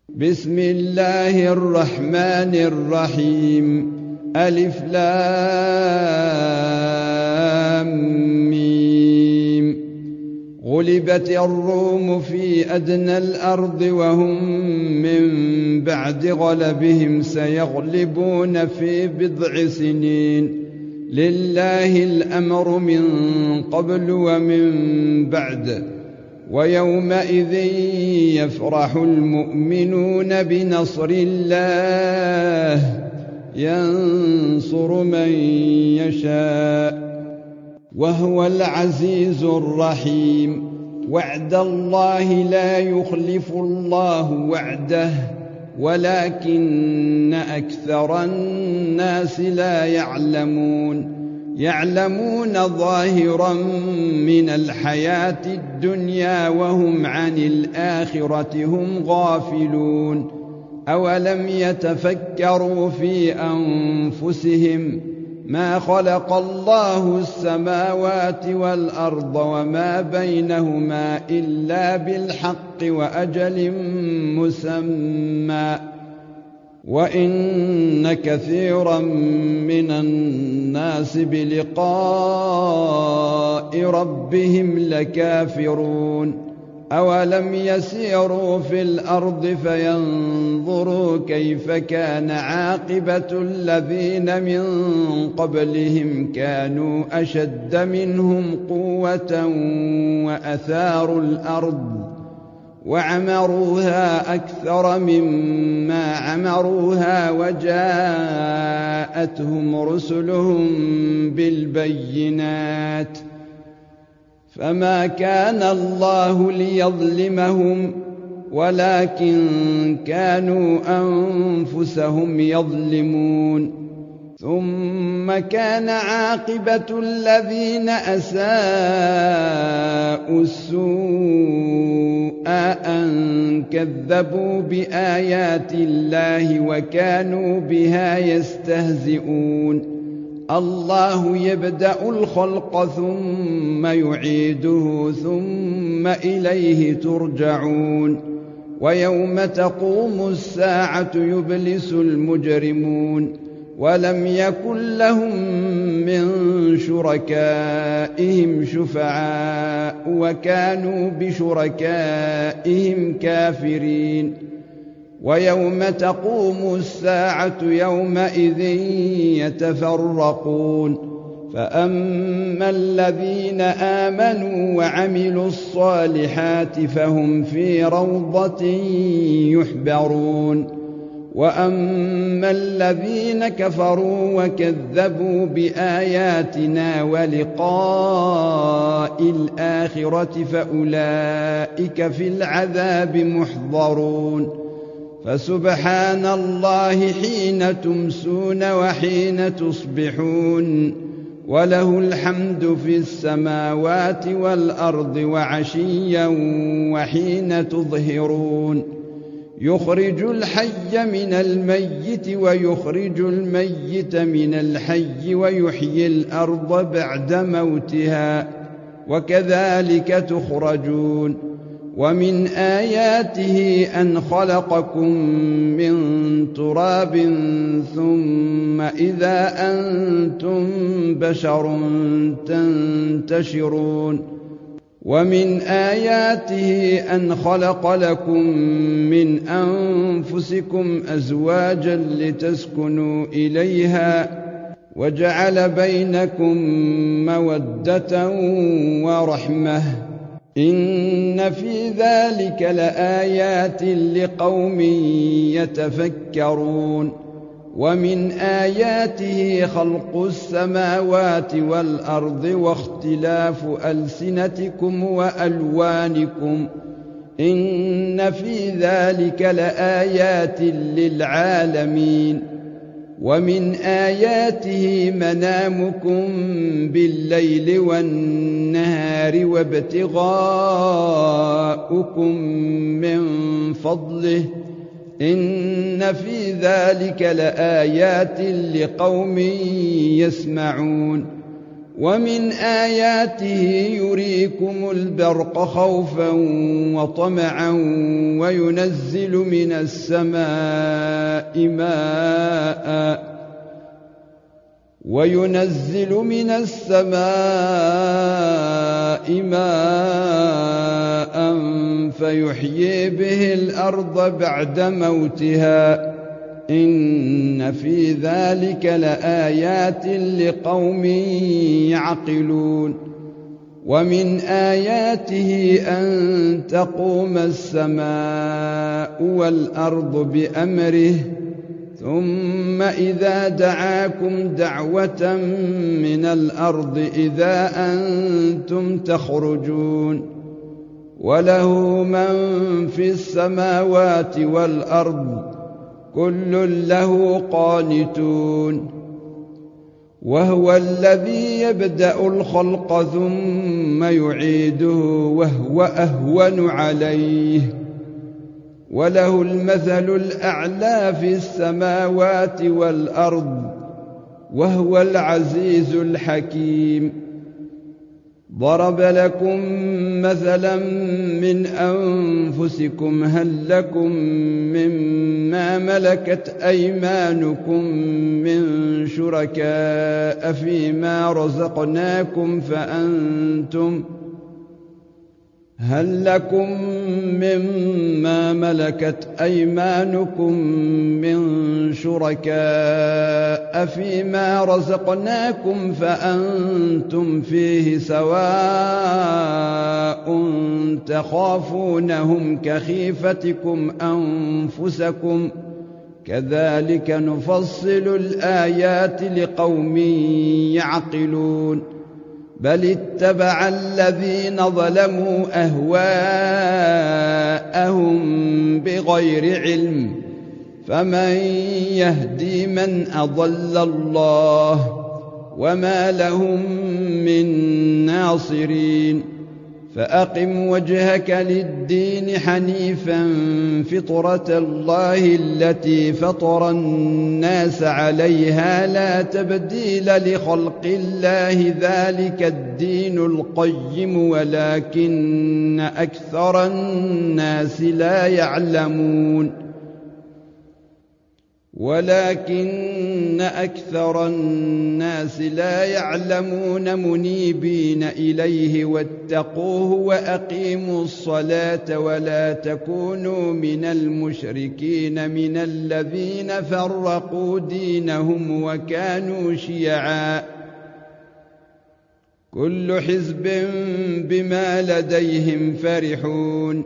بسم الله الرحمن الرحيم. ألف لام ميم. غلبت الروم في أدنى الأرض وهم من بعد غلبهم سيغلبون في بضع سنين. لله الأمر من قبل ومن بعد. ويومئذ يفرح المؤمنون بنصر الله ينصر من يشاء وهو العزيز الرحيم. وعد الله لا يخلف الله وعده ولكن أكثر الناس لا يعلمون ظاهرا من الحياة الدنيا وهم عن الآخرة هم غافلون. أولم يتفكروا في أنفسهم ما خلق الله السماوات والأرض وما بينهما إلا بالحق وأجل مسمى وإن كثيرا من الناس بلقاء ربهم لكافرون. أولم يسيروا في الأرض فينظروا كيف كان عاقبة الذين من قبلهم كانوا أشد منهم قوة وأثاروا الأرض وعمروها أكثر مما عمروها وجاءتهم رسلهم بالبينات فما كان الله ليظلمهم ولكن كانوا أنفسهم يظلمون. ثم كان عاقبة الذين أساءوا السوء أن كذبوا بآيات الله وكانوا بها يستهزئون. الله يبدأ الخلق ثم يعيده ثم إليه ترجعون. ويوم تقوم الساعة يبلس المجرمون ولم يكن لهم من شركائهم شفعاء وكانوا بشركائهم كافرين. ويوم تقوم الساعة يومئذ يتفرقون فأما الذين آمنوا وعملوا الصالحات فهم في روضة يحبرون. وأما الذين كفروا وكذبوا بآياتنا ولقاء الآخرة فأولئك في العذاب محضرون. فسبحان الله حين تمسون وحين تصبحون وله الحمد في السماوات والأرض وعشيا وحين تظهرون. يخرج الحي من الميت ويخرج الميت من الحي ويحيي الأرض بعد موتها وكذلك تخرجون. ومن آياته أن خلقكم من تراب ثم إذا أنتم بشر تنتشرون. ومن آياته أن خلق لكم من أنفسكم أزواجا لتسكنوا إليها وجعل بينكم مودة ورحمة إن في ذلك لآيات لقوم يتفكرون. ومن آياته خلق السماوات والأرض واختلاف ألسنتكم وألوانكم إن في ذلك لآيات للعالمين. ومن آياته منامكم بالليل والنهار وابتغاؤكم من فضله إن في ذلك لآيات لقوم يسمعون. ومن آياته يريكم البرق خوفا وطمعا وينزل من السماء ماء فيحيي به الأرض بعد موتها إن في ذلك لآيات لقوم يعقلون ومن آياته أن تقوم السماء والأرض بأمره ثم إذا دعاكم دعوة من الأرض إذا أنتم تخرجون وله من في السماوات والأرض كل له قانتون وهو الذي يبدأ الخلق ثم يعيده وهو أهون عليه وله المثل الأعلى في السماوات والأرض وهو العزيز الحكيم ضرب لكم مثلا من أنفسكم هل لكم مما ملكت أيمانكم من شركاء فيما رزقناكم فأنتم فيه سواء تخافونهم كخيفتكم أنفسكم كذلك نفصل الآيات لقوم يعقلون بل اتبع الذين ظلموا أهواءهم بغير علم فمن يهدي من أضل الله وما لهم من ناصرين فأقم وجهك للدين حنيفا فطرة الله التي فطر الناس عليها لا تبديل لخلق الله ذلك الدين القيم ولكن أكثر الناس لا يعلمون منيبين إليه واتقوه وأقيموا الصلاة ولا تكونوا من المشركين من الذين فرقوا دينهم وكانوا شيعا كل حزب بما لديهم فرحون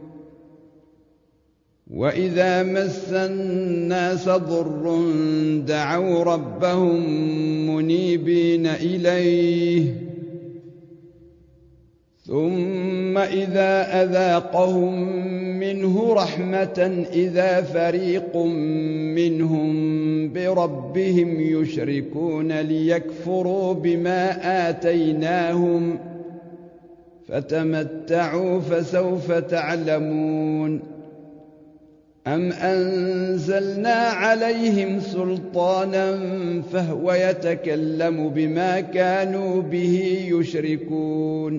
وإذا مس الناس ضر دعوا ربهم منيبين إليه ثم إذا أذاقهم منه رحمة إذا فريق منهم بربهم يشركون ليكفروا بما آتيناهم فتمتعوا فسوف تعلمون أم أنزلنا عليهم سلطانا فهو يتكلم بما كانوا به يشركون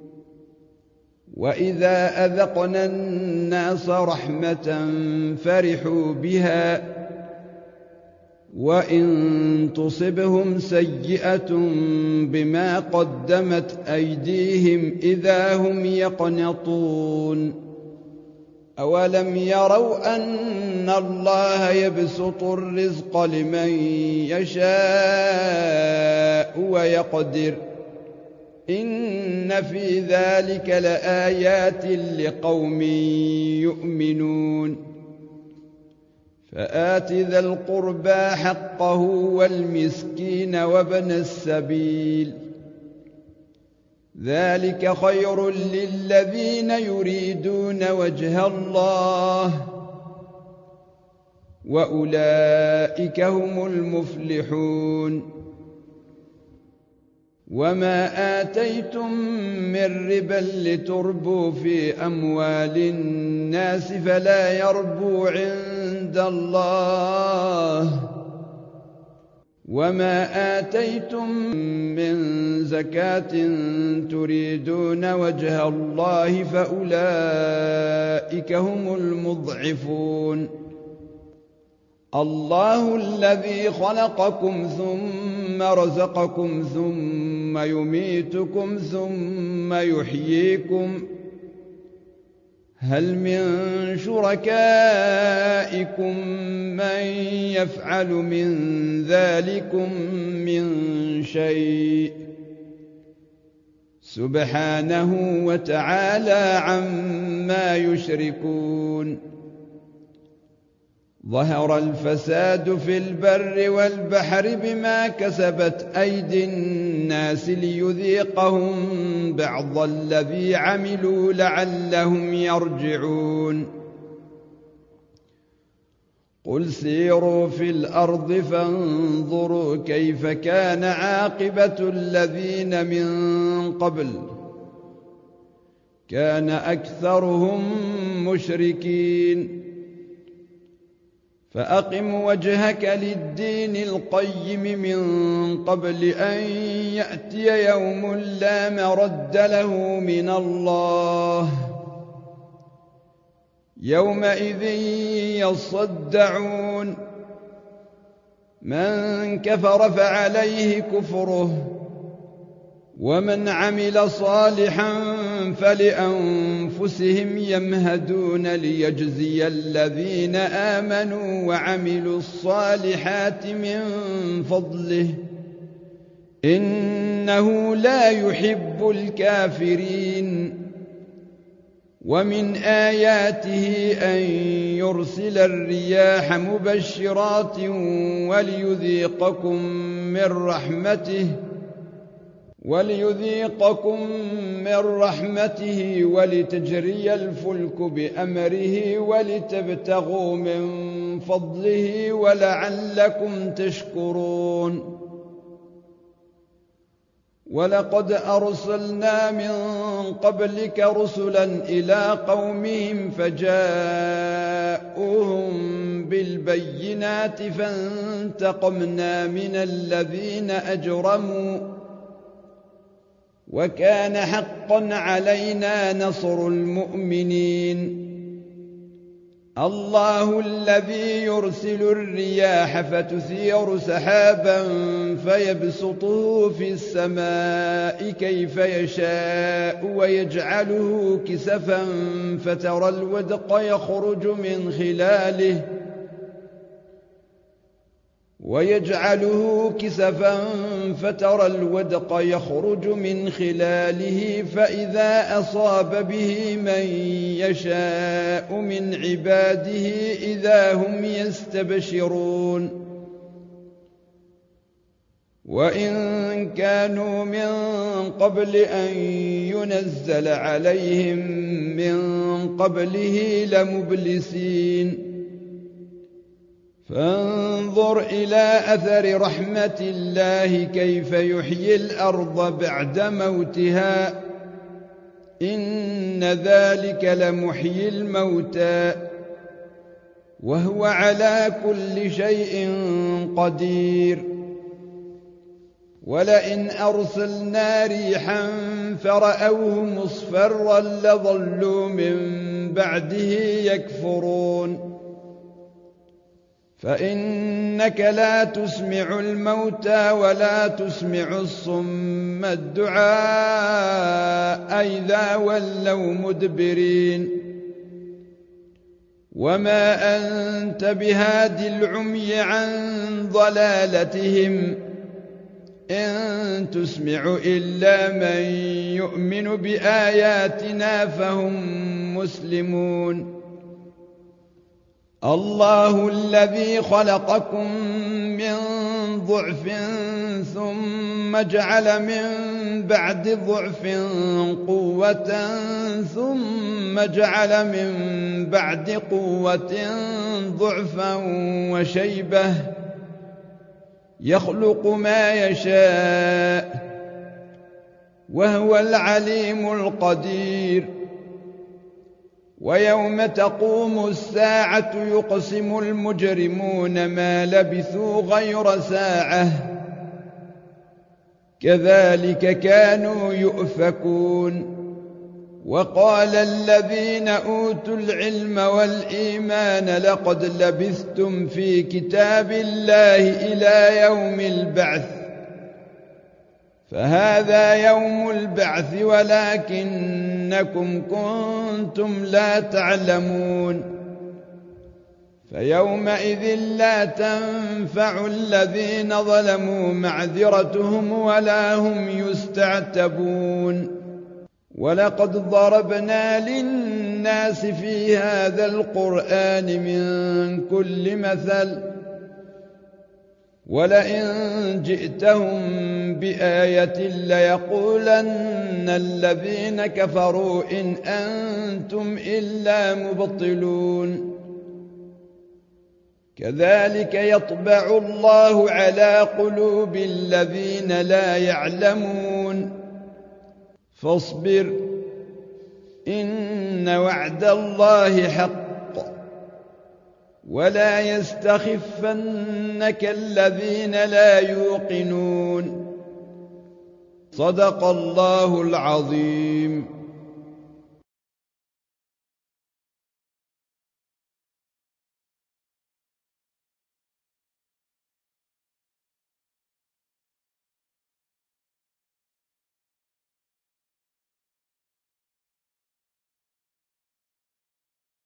وإذا أذقنا الناس رحمة فرحوا بها وإن تصبهم سيئة بما قدمت أيديهم إذا هم يقنطون أولم يروا أن الله يبسط الرزق لمن يشاء ويقدر إن في ذلك لآيات لقوم يؤمنون فآت ذا القربى حقه والمسكين وابن السبيل ذلك خير للذين يريدون وجه الله وأولئك هم المفلحون وما آتيتم من ربا لتربوا في أموال الناس فلا يربو عند الله وما آتيتم من زكاة تريدون وجه الله فأولئك هم المضعفون الله الذي خلقكم ثم رزقكم ثم يميتكم ثم يحييكم هل من شركائكم من يفعل من ذلكم من شيء سبحانه وتعالى عما يشركون ظهر الفساد في البر والبحر بما كسبت أيدي الناس ليذيقهم بعض الذي عملوا لعلهم يرجعون قل سيروا في الأرض فانظروا كيف كان عاقبة الذين من قبل كان أكثرهم مشركين فأقم وجهك للدين القيم من قبل أن يأتي يوم لا مرد له من الله يومئذ يصدعون من كفر فعليه كفره ومن عمل صالحا فلأنفسهم يمهدون ليجزي الذين آمنوا وعملوا الصالحات من فضله إنه لا يحب الكافرين ومن آياته أن يرسل الرياح مبشرات وليذيقكم من رحمته ولتجري الفلك بأمره ولتبتغوا من فضله ولعلكم تشكرون ولقد أرسلنا من قبلك رسلا إلى قومهم فجاءوهم بالبينات فانتقمنا من الذين أجرموا وكان حقا علينا نصر المؤمنين الله الذي يرسل الرياح فتثير سحابا فيبسطه في السماء كيف يشاء ويجعله كسفا فترى الودق يخرج من خلاله فإذا أصاب به من يشاء من عباده إذا هم يستبشرون وإن كانوا من قبل أن ينزل عليهم من قبله لمبلسين فانظر إلى أثر رحمة الله كيف يحيي الأرض بعد موتها إن ذلك لمحيي الموتى وهو على كل شيء قدير ولئن أرسلنا ريحا فرأوه مصفرا لظلوا من بعده يكفرون فإنك لا تسمع الموتى ولا تسمع الصم الدعاء إذا ولوا مدبرين وما أنت بهاد العمي عن ضلالتهم إن تسمع إلا من يؤمن بآياتنا فهم مسلمون الله الذي خلقكم من ضعف ثم جعل من بعد ضعف قوة ثم جعل من بعد قوة ضعفا وشيبة يخلق ما يشاء وهو العليم القدير ويوم تقوم الساعة يقسم المجرمون ما لبثوا غير ساعة كذلك كانوا يؤفكون. وقال الذين أوتوا العلم والإيمان لقد لبثتم في كتاب الله إلى يوم البعث فهذا يوم البعث ولكنكم كنتم لا تعلمون. فيومئذ لا تنفع الذين ظلموا معذرتهم ولا هم يستعتبون. ولقد ضربنا للناس في هذا القرآن من كل مثل ولئن جئتهم بآية ليقولن الذين كفروا إن أنتم إلا مبطلون. كذلك يطبع الله على قلوب الذين لا يعلمون. فاصبر إن وعد الله حق ولا يستخفنك الذين لا يوقنون. صدق الله العظيم.